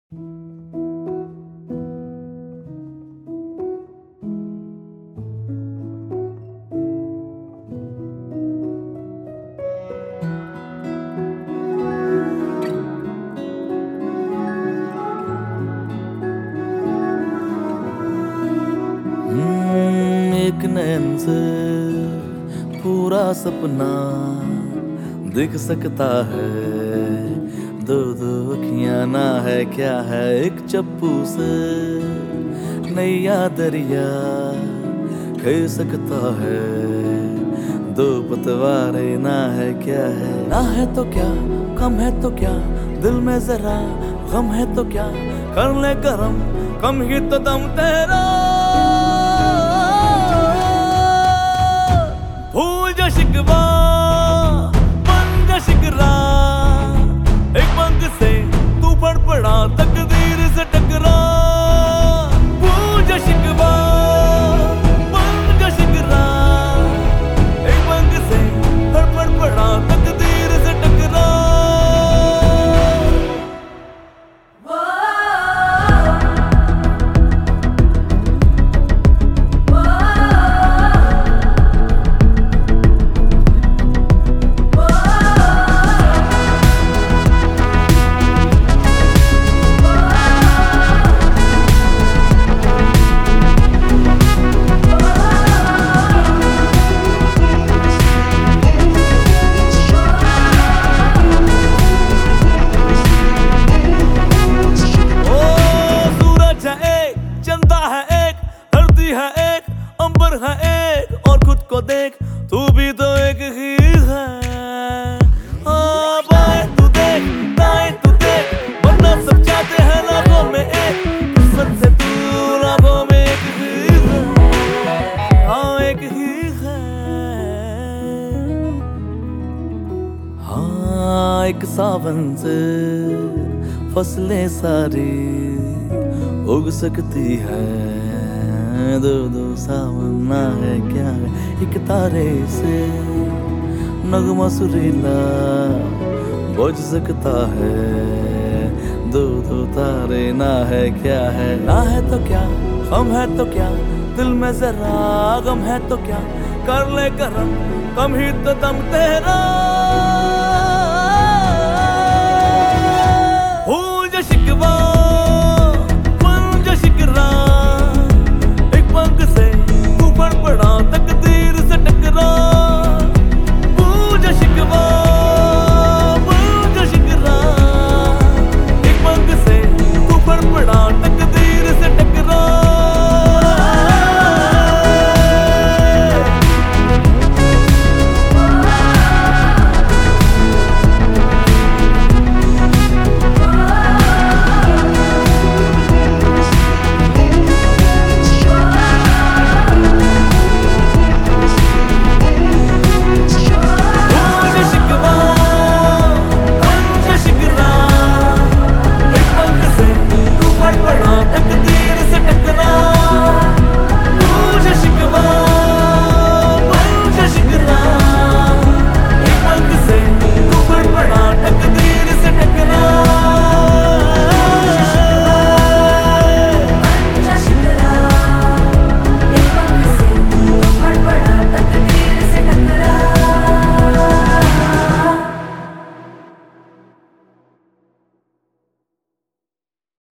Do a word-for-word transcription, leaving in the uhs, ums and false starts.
एक नैन से पूरा सपना दिख सकता है, दो दो अखियां ना है क्या है, एक चप्पू से नैया दरिया कह सकता है, दो पतवारे ना है क्या है। ना है तो क्या, कम है तो क्या, दिल में जरा गम है तो क्या, कर ले करम कम ही तो दम तेरा। भूल जा शिकवा बन जा शिकरा, एक पंख से तू पड़ पड़ा तकदीर से टकरा। भूल जा शिकवा बन जा शिकरा, एक पंख से पड़ पड़ पड़ा तकदीर से टकरा। है एक अंबर है एक, और खुद को देख तू भी तो एक ही है। हाँ बाएं तू देख दाएं तू देख, वरना सब चाहते हैं लाखों में एक, किस्मत से तू लाखों में एक ही है। हाँ एक ही है। हाँ एक सावन से फसलें सारी उग सकती है, दो दो सावना है क्या है, एक तारे से नगमा सुरीला बुझ सकता है, दो दो तारे ना है क्या है। ना है तो क्या, कम है तो क्या, दिल में जरा गम है तो क्या, कर ले करम कम ही तो दम तेरा।